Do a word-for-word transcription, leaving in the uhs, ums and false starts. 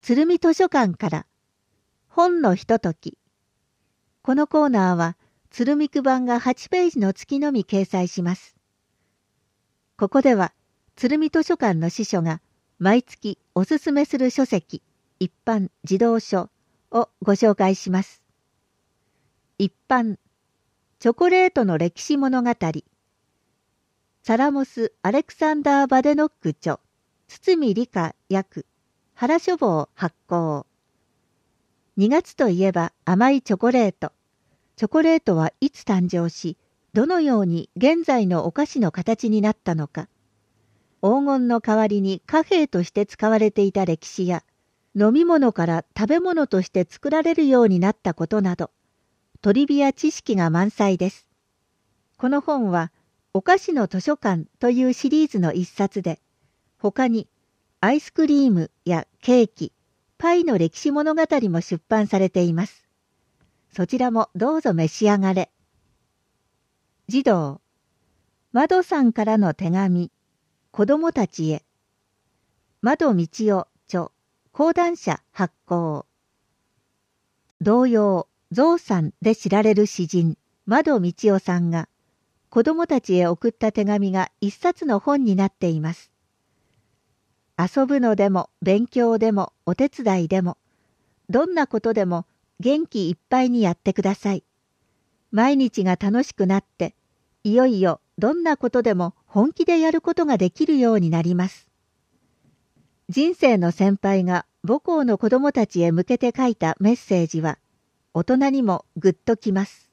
鶴見図書館から本のひととき。このコーナーは鶴見区版がはちページの月のみ掲載します。ここでは鶴見図書館の司書が毎月おすすめする書籍、一般児童書をご紹介します。一般、チョコレートの歴史物語。サラモス・アレクサンダー・バデノック著、堤理香訳、原書房発行。にがつといえば甘いチョコレート。チョコレートはいつ誕生し、どのように現在のお菓子の形になったのか。黄金の代わりに貨幣として使われていた歴史や、飲み物から食べ物として作られるようになったことなど、トリビア知識が満載です。この本は、お菓子の図書館というシリーズの一冊で、他にアイスクリームやケーキ、パイの歴史物語も出版されています。そちらもどうぞ召し上がれ。児童、窓さんからの手紙、子供たちへ。窓道夫著、講談社発行。童謡、ゾウさんで知られる詩人、窓道夫さんが、子供たちへ送った手紙が一冊の本になっています。遊ぶのでも勉強でもお手伝いでも、どんなことでも元気いっぱいにやってください。毎日が楽しくなって、いよいよどんなことでも本気でやることができるようになります。人生の先輩が母校の子供たちへ向けて書いたメッセージは、大人にもグッときます。